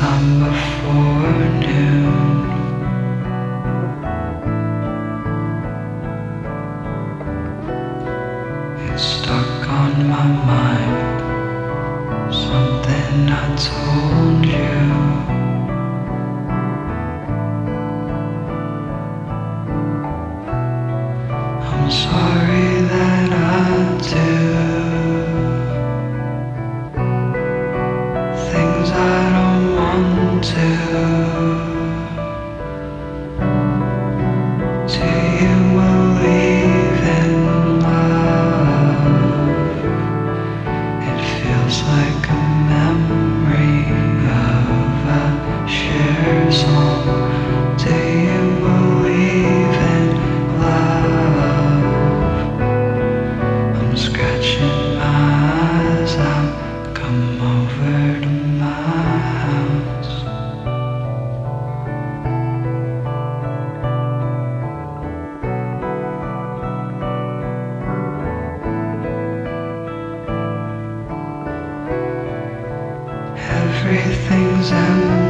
sometime before noon. It's stuck on my mind, something I told you. I'm sorry that I do things I don't want to. Do you believe in love? It feels like a memory of a shared song. Do you believe in love? I'm scratching my eyes out. Come over to my house. Everything's empty.